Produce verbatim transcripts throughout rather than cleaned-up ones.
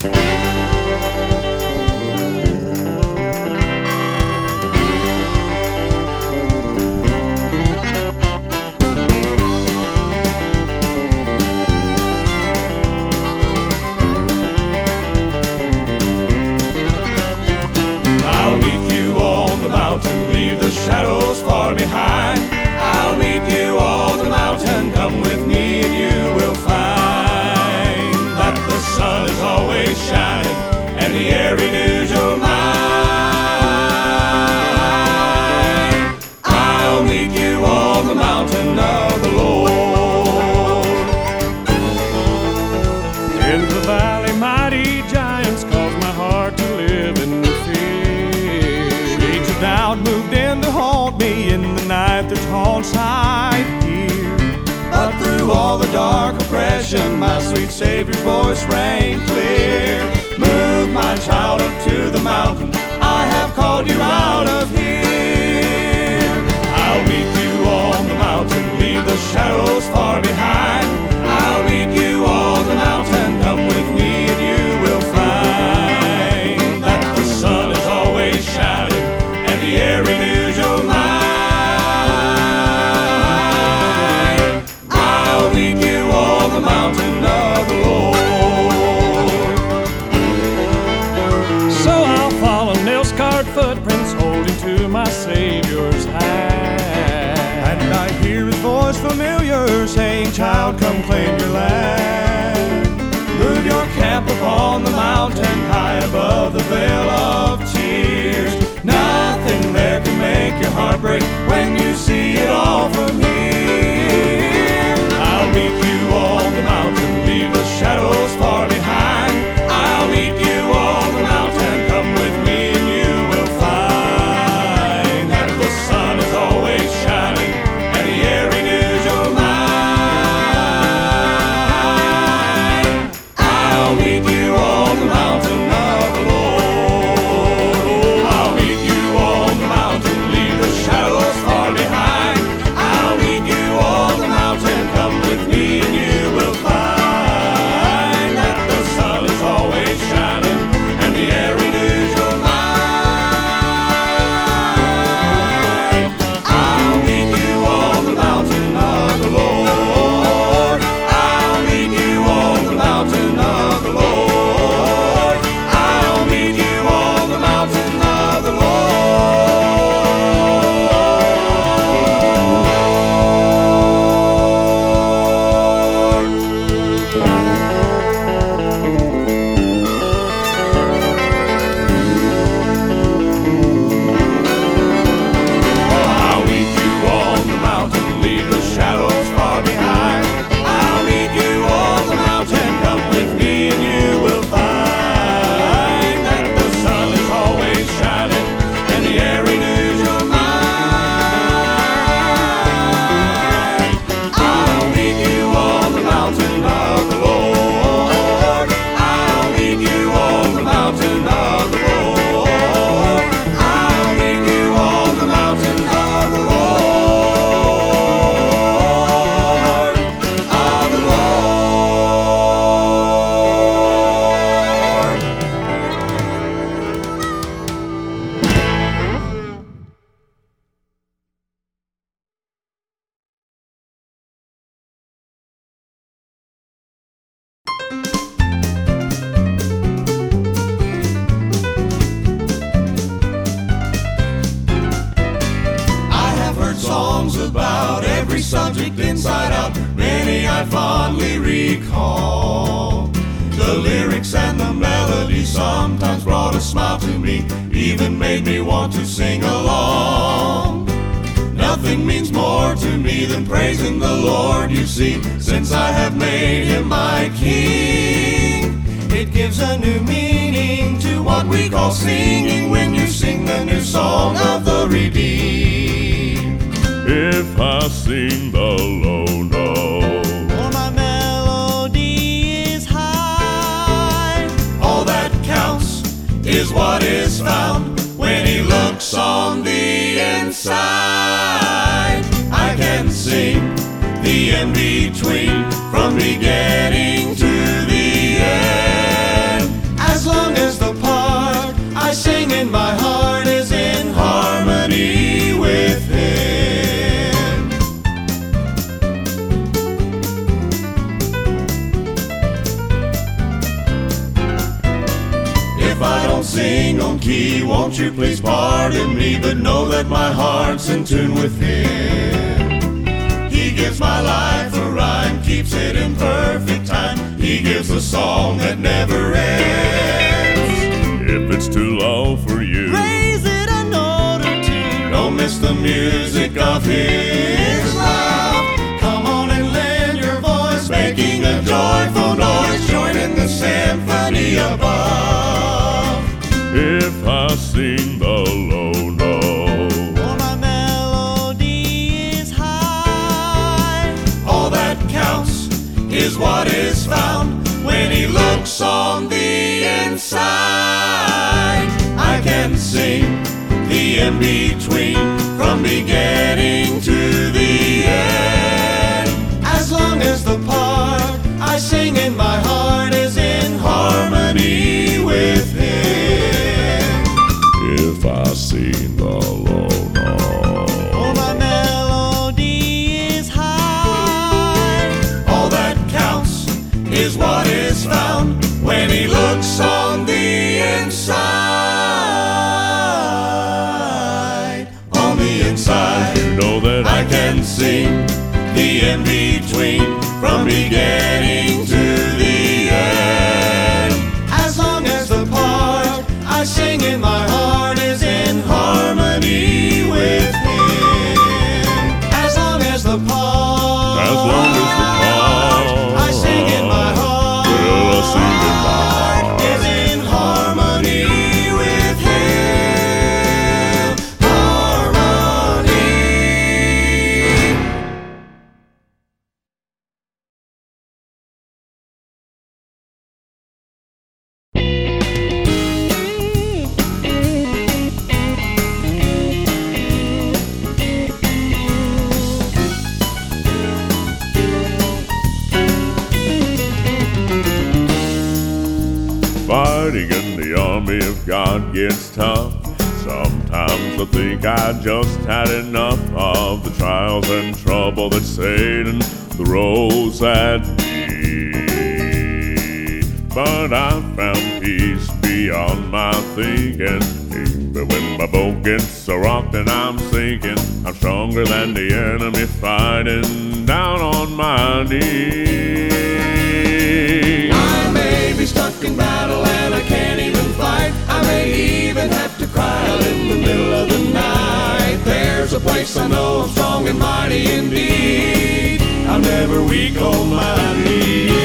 Shadows far behind. I'll meet you on the mountain. Come with me and you will find that the sun is always shining and the air renews your mind. I'll meet you on the mountain of the Lord. In the valley mighty giants cause my heart to live in fear. Shades of doubt moved in to haunt me in the night. There's haunts hide here, but through all the dark oppression, my sweet Savior's voice rang clear. Move, my child, up to the mountain. I have called you out of here. I'll meet you on the mountain. Leave the shadows far behind. I'll meet you on the mountain. Come with me and you will find that the sun is always shining and the air renews your mind. I'll meet you on the mountain of the Lord. So I'll follow nail-scarred footprints holding to my Savior's hand. And I hear his voice familiar saying, child, come claim your land. Move your camp upon the mountain high above the veil of tears. Nothing there can make your heart break when you see it all from here. I'll meet you on the mountain, leave the shadows far behind. I'll meet you on the mountain, come with me and you will find that the sun is always shining and the air renews your mind. I'll meet you on the mountain of the Lord. I'll meet you on the mountain, leave the shadows far behind. I'll meet you on the mountain, come with me and you will find that the sun is always shining and the air renews your mind. I'll meet you on the mountain of the Lord. I'll meet you on the mountain of the Lord. I'll meet you on the mountain of the Lord. I'll meet you on the mountain, leave the shadows far behind. I'll meet you on the mountain, come with me and you will find that the sun is always shining and the air renews your mind. I'll meet you on the mountain of the Lord. I'll meet you on the mountain of the Lord. I'll meet you on the mountain of the Lord. Of the Lord. I have heard songs about every subject inside out. Many I fondly recall. The lyrics and the melody sometimes brought a smile to me, even made me want to sing along. Nothing means more to me than praising the Lord, you see, since I have made him my king. It gives a new meaning to what we call singing when you sing the new song of the redeemed. If I sing the low note, For my melody is high. All that counts is what is found when he looks on the inside. I can sing the in-between from beginning to the end. sing on key, won't you please pardon me, but know that my heart's in tune with Him. He gives my life a rhyme, keeps it in perfect time. He gives a song that never ends. If it's too low for you, raise it a note or two. Don't miss the music of His love. Come on and lend your voice, making a joyful noise, joining the symphony above. if I sing the low note, For my melody is high. All that counts is what is found when He looks on the inside. I can sing the in-between from beginning to the end, as long as the part I sing in my heart is in harmony with Him. if I sing the low note, For my melody is high. All that counts is what is found when He looks on the inside. On the inside, you know that I can sing the in-between from beginning to the end, as long as the part I sing in my heart is in harmony with Him. As long as the part, As long as the part I sing in my heart, Well, I sing in my heart is in harmony with Him. Harmony. fighting in the army of God gets tough. Sometimes I think I just had enough of the trials and trouble that Satan throws at me. But I found peace beyond my thinking. Even when my boat gets so rocked and I'm sinking, I'm stronger than the enemy fighting down on my knees. I may be stuck in battle and I can't even fight. I may even have to cry out in the middle of the night. There's a place I know I'm strong and mighty indeed. I'm never weak on my knees.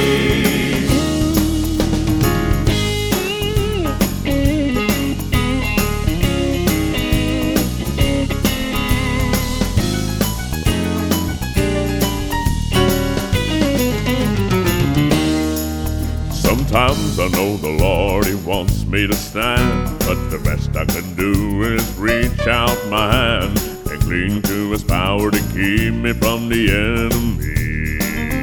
Sometimes I know the Lord, He wants me to stand, but the best I can do is reach out my hand and cling to His power to keep me from the enemy.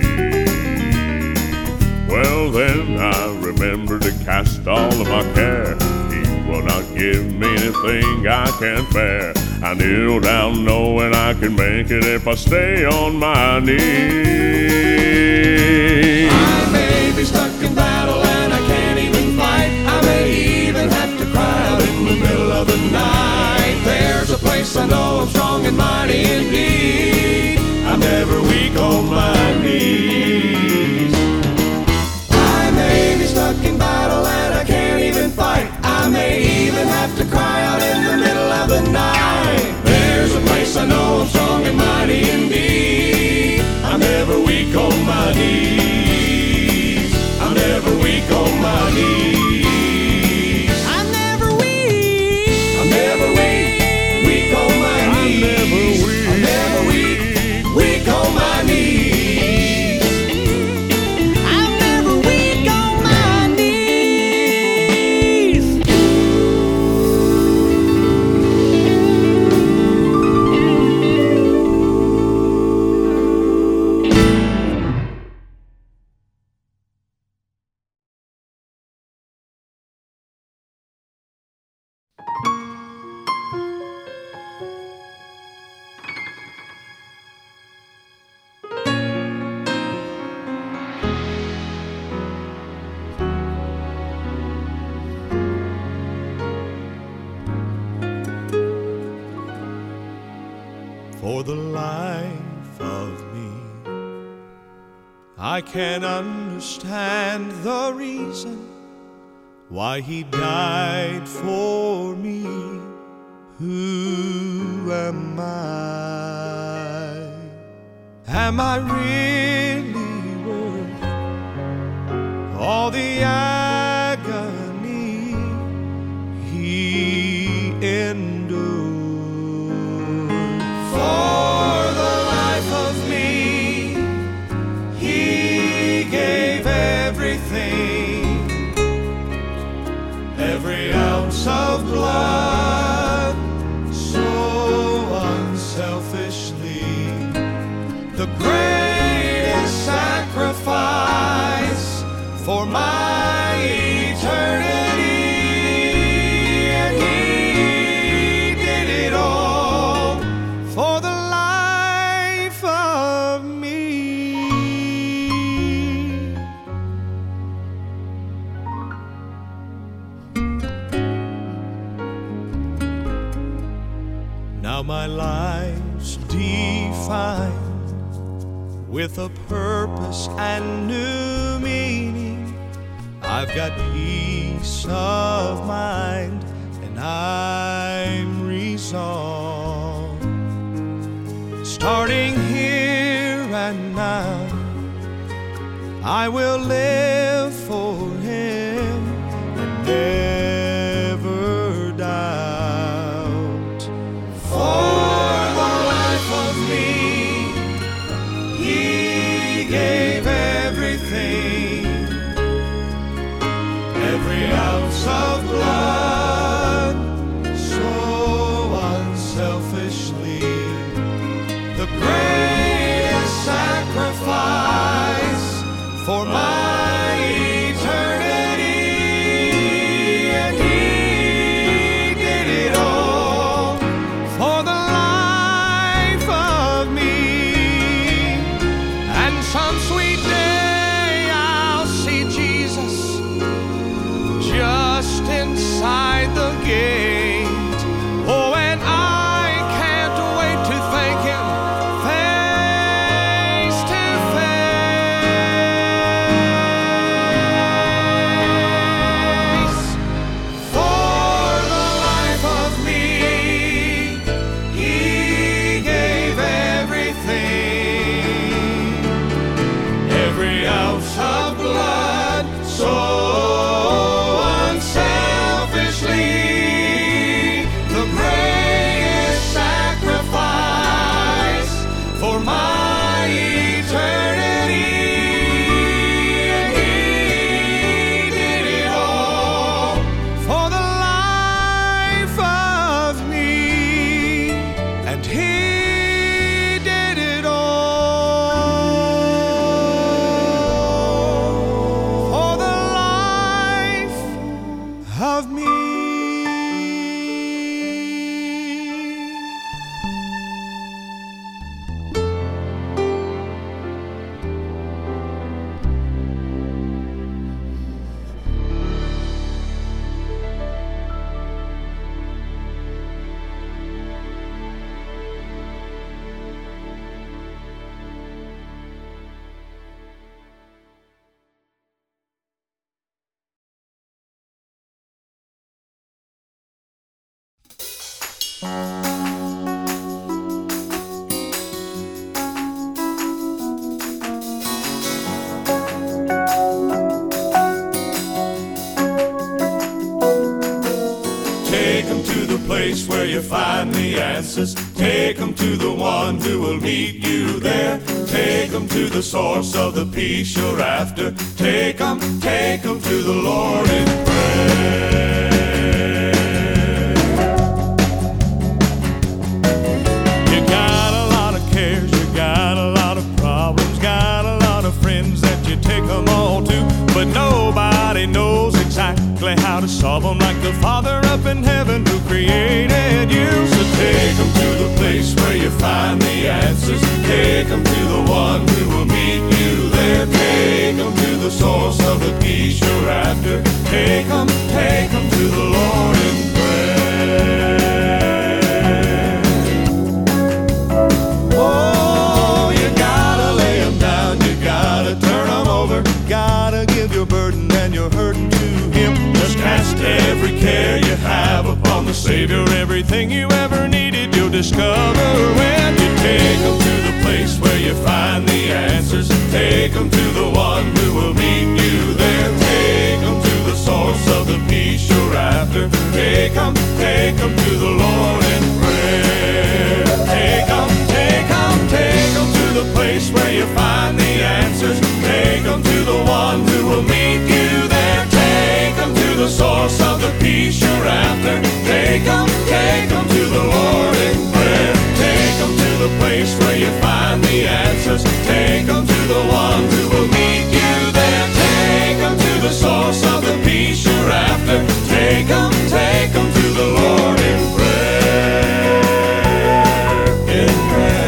Well, then I remember to cast all of my care. He will not give me anything I can't bear. I kneel down knowing I can make it if I stay on my knees. I may be stuck in battle and I can't even fight. I may even have to cry out in the middle of the night. There's a place I know I'm strong and mighty indeed. I'm never weak on my knees. I may be stuck in battle and I can't even fight. I may even have to cry out in the middle of the night. There's a place I know I'm strong and mighty indeed. I'm never weak on I can understand the reason why he died for me. Who am I? Am I really worth all the agony he endured? For the life of me, he gave everything, every ounce of blood, so unselfishly. The greatest sacrifice for my eternity, and he did it all for the life of me. Now my life's defined with a purpose and new meaning. I've got peace of mind and I'm resolved. Starting here and now, I will live for him and never doubt. For the life of me, he gave everything, every ounce of blood, so unselfishly. The greatest sacrifice for my eternity, and he did it all for the life of me. And some sweet day I'll see Jesus just inside the gate. Oh, and I can't wait to thank him face to face. For the life of me, he gave everything, every ounce of blood, so unselfishly. The greatest sacrifice for my eternity, and he did it all for the life of me, and he did it all for the life of me. Take them to the place where you find the answers. Take them to the one who will meet you there. Take them to the source of the peace you're after. Take them, take them to the Lord in prayer. You got a lot of cares, you got a lot of problems, got a lot of friends that you take them all to, but nobody knows exactly how to solve them like the Father up in heaven who created you. So take them to the place where you find the answers. Take them to the one who will meet you there. Take them to the source of the peace you're after. Take them, take them to the Lord in prayer. Oh, you gotta lay them down, you gotta turn care you have upon the Savior. Everything you ever needed you'll discover when you take them to the place where you find the answers. Take them to the one who will meet you there. Take them to the source of the peace you're after. Take them, take them to the Lord in prayer. Take them, take them, take them to the place where you find the answers. Take them to the one who will meet you there. Take them to the source of the peace you're after. Take them, take them to the Lord in prayer. Take them to the place where you find the answers. Take them to the one who will meet you there. Take them to the source of the peace you're after. Take them, take them to the Lord in prayer. In prayer.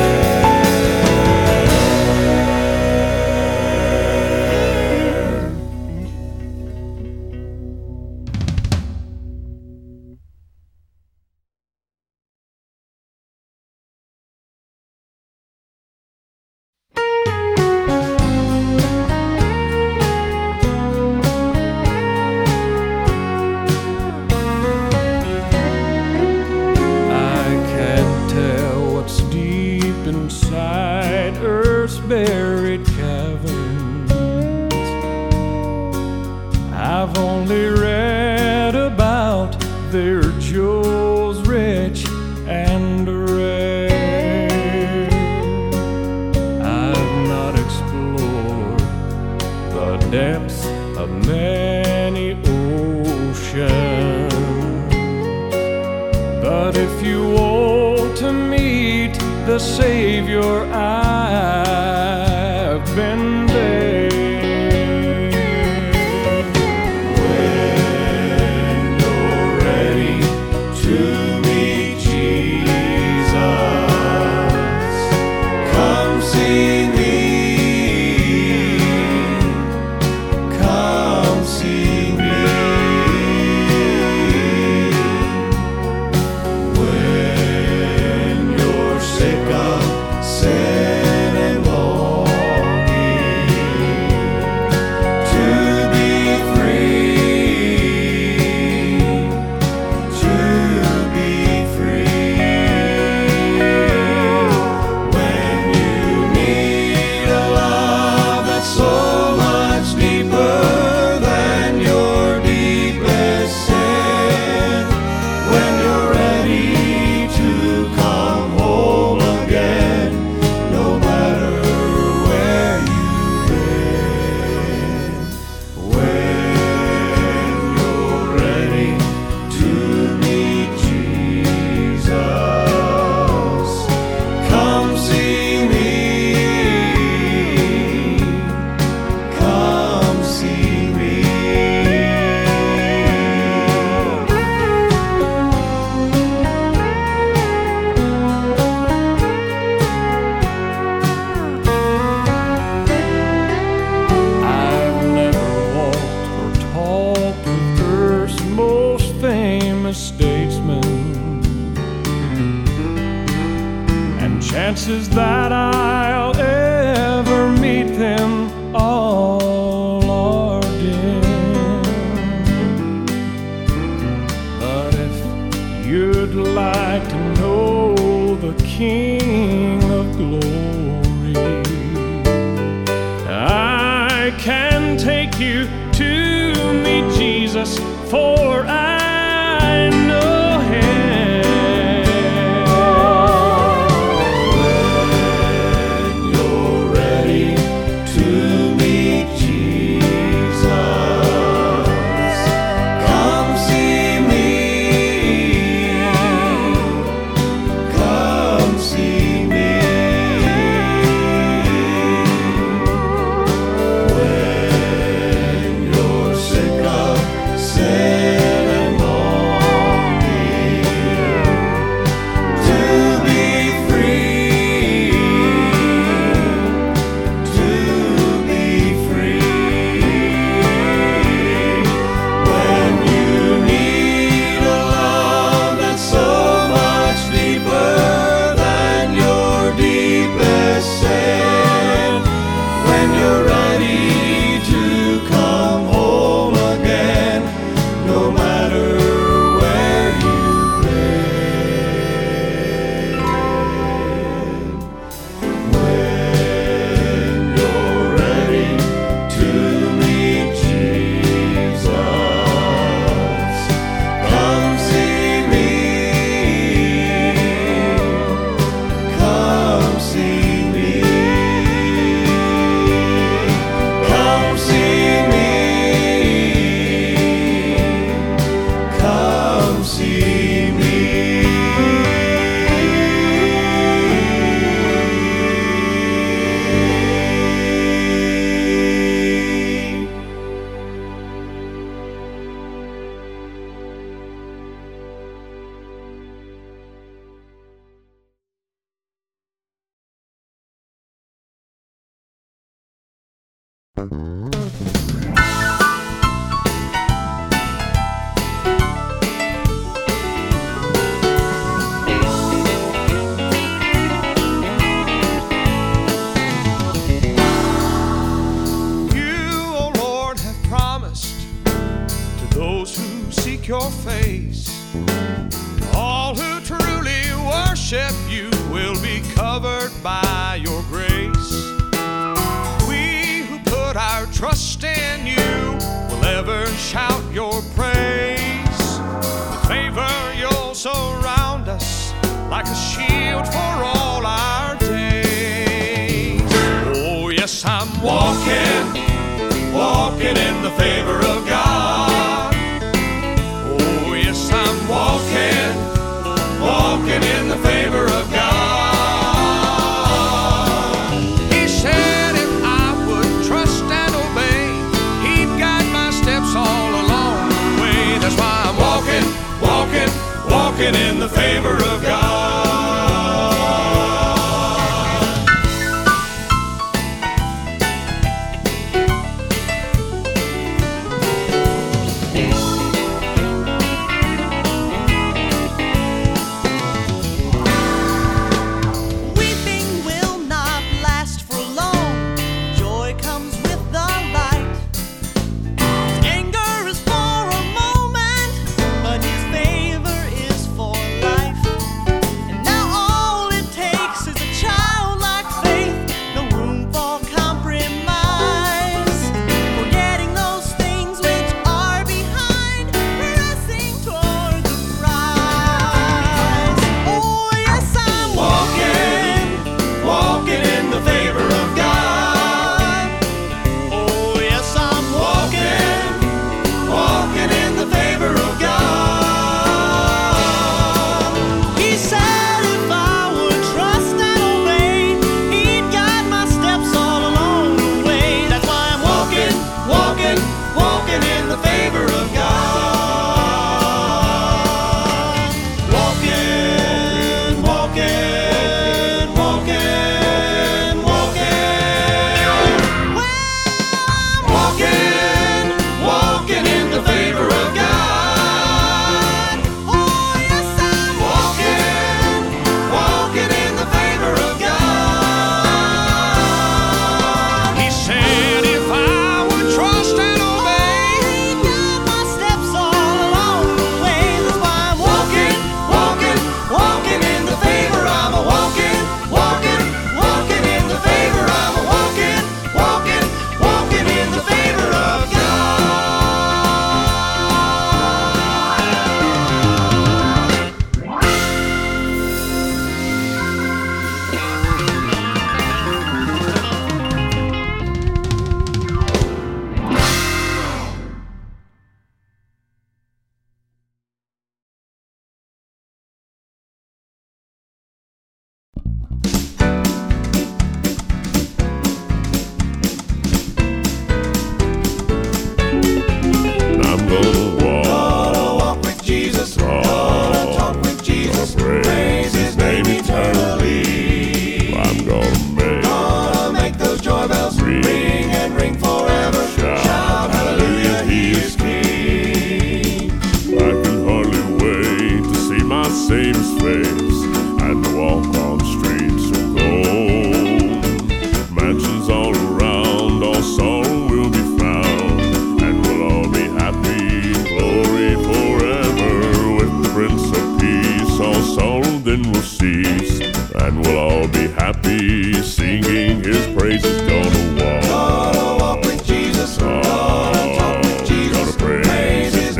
Buried caverns. I've only read about their jewels rich and rare. I've not explored the depths of many oceans. But if you want to meet the Savior, I've been there. When you're ready to meet Jesus, come see me. Come see me. When you're sick of sin and longing to be free, to be free. When you need a love that's so much deeper than your deepest sin. When you're ready to come home again, no matter where you've been. When you're ready to meet Jesus, come see me. Come see me. I've never walked or talked with Earth's most famous statesman, and chances that I'll ever meet them all are dim. But if you'd like to know the King of Glory, I can take you to meet Jesus, for I know him. When you're ready to meet Jesus, come see me. Come see me. When you're sick of sin Your face. All who truly worship you will be covered by your grace. We who put our trust in you will ever shout your praise. With favor you'll surround us like a shield for all our days. Oh yes, I'm walking, walking in the favor of God. Walking, walking in the favor of God. He said if I would trust and obey, He'd guide my steps all along the way. That's why I'm walking, walking, walking in the favor of God.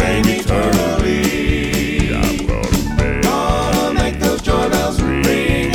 Ring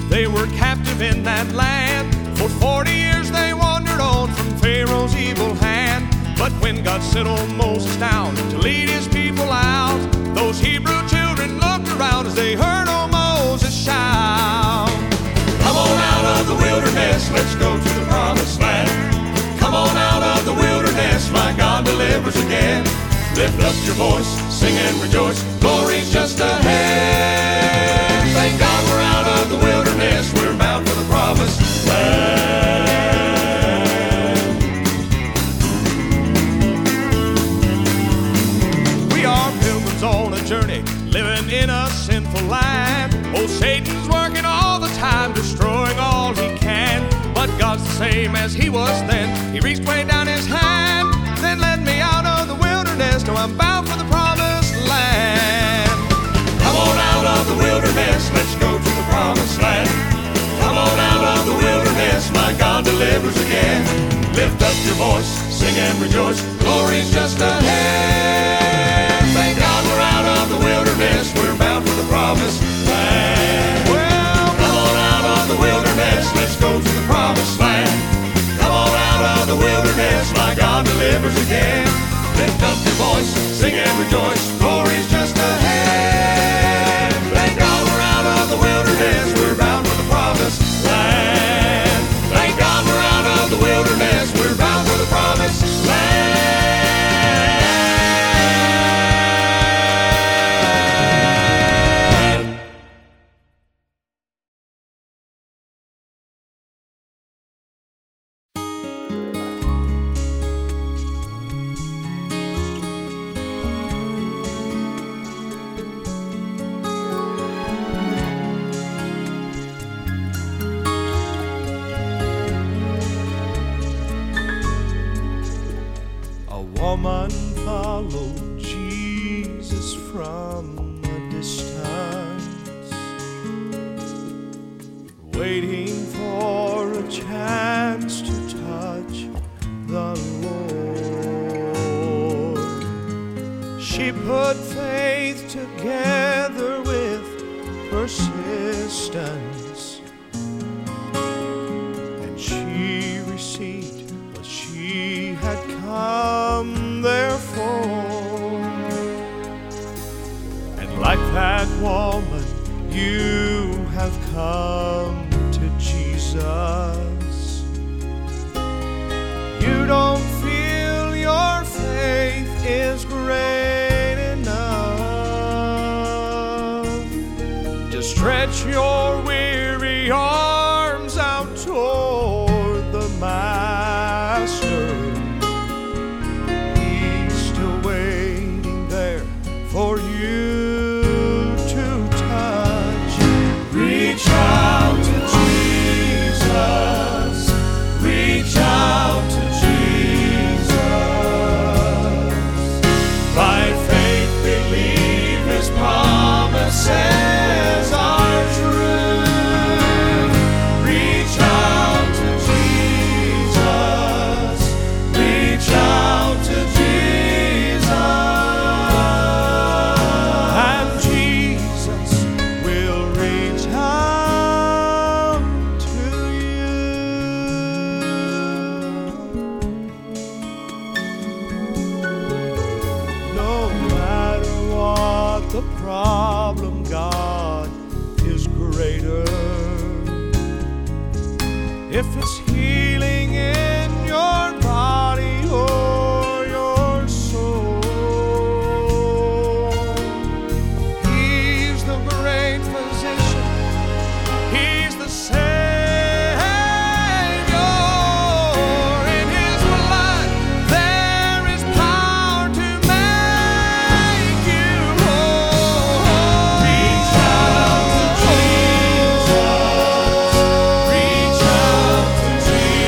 They were captive in that land. For forty years they wandered on from Pharaoh's evil hand. But when God settled Moses down to lead his people out, those Hebrew children looked around as they heard old Moses shout, "Come on out of the wilderness, let's go to the promised land. Come on out of the wilderness, my God delivers again. Lift up your voice, sing and rejoice, glory's just ahead. Thank God we're out of the wilderness, we're bound for the promised land." We are pilgrims on a journey, living in a sinful land. Oh, Satan's working all the time, destroying all he can. But God's the same as he was then. He reached way down his hand, then led me out of the wilderness. Now I'm bound for the promised land. Come on out of the wilderness, let's go to the promised land. Come on out of the wilderness, my God delivers again. Lift up your voice, sing and rejoice, glory's just ahead. Thank God we're out of the wilderness, we're bound for the promised land. Well, come on out of the wilderness, let's go to the promised land. Come on out of the wilderness, my God delivers again. Lift up your voice, sing and rejoice, glory's just ahead. Thank God we're out of the wilderness, we're bound for the promised land. Thank God we're out of the wilderness, we're bound for the promised land. Woman followed Jesus from a distance, waiting for a chance to touch the Lord. She put faith together with persistence, and she received what she had come there for. And like that woman, you have come to Jesus. You don't feel your faith is great enough. Just stretch your weary arms out toward the Master. For you to touch. Reach out to Jesus. Reach out to Jesus. By faith believe his promises are true. Reach out to Jesus. Reach out to Jesus. The problem, God is greater. If it's healing in your body or your soul, he's the great physician. He's the Savior. In his blood there is power to make you whole. Reach out to Jesus. Reach out to Jesus.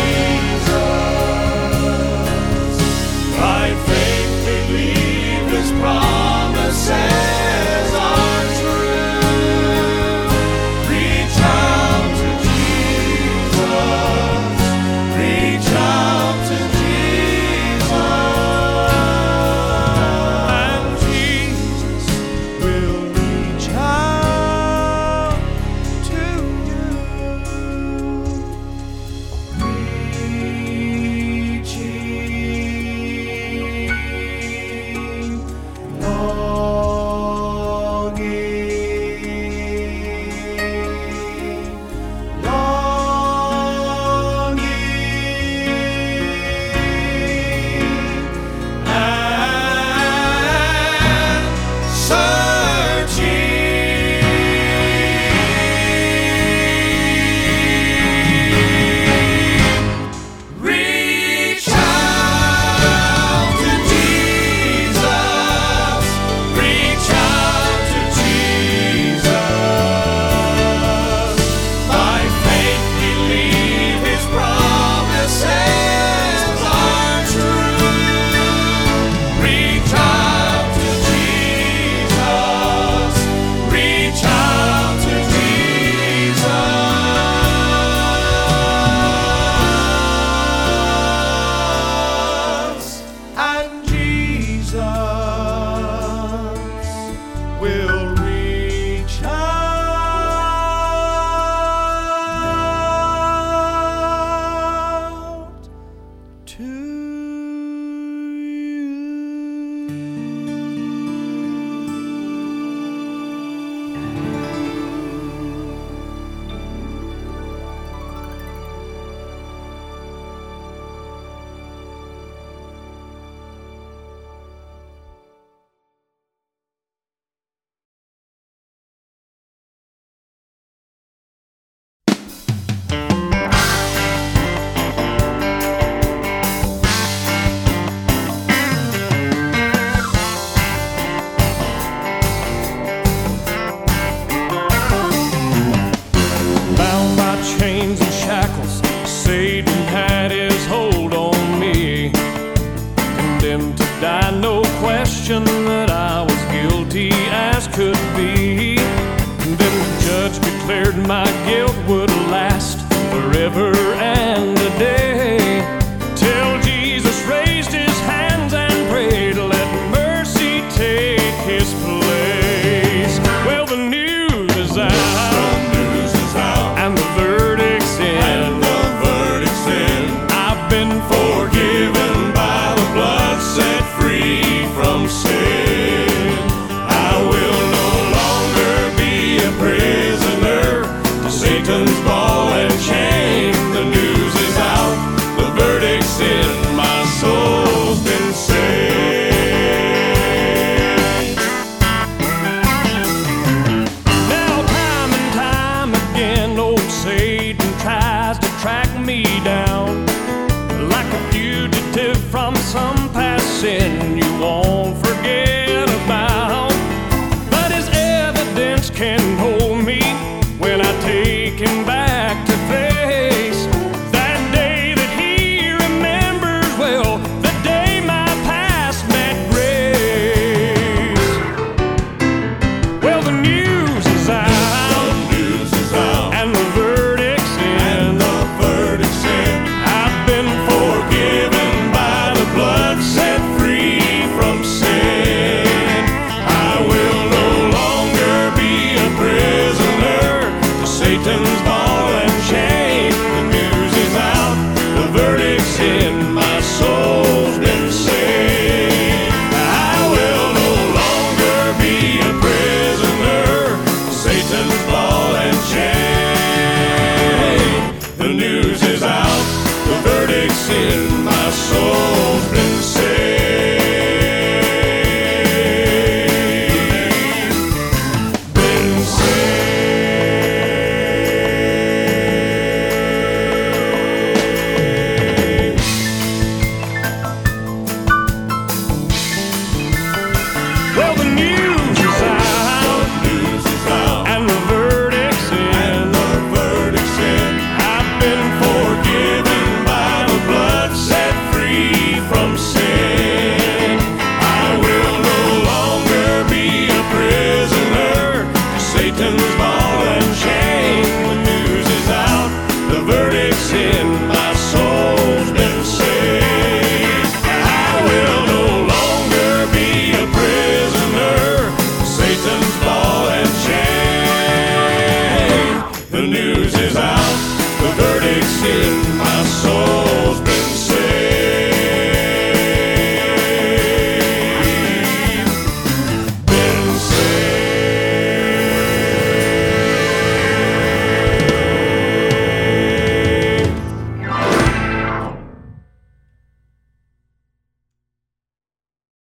conviction that I was guilty as could be. Then the judge declared my guilt would last forever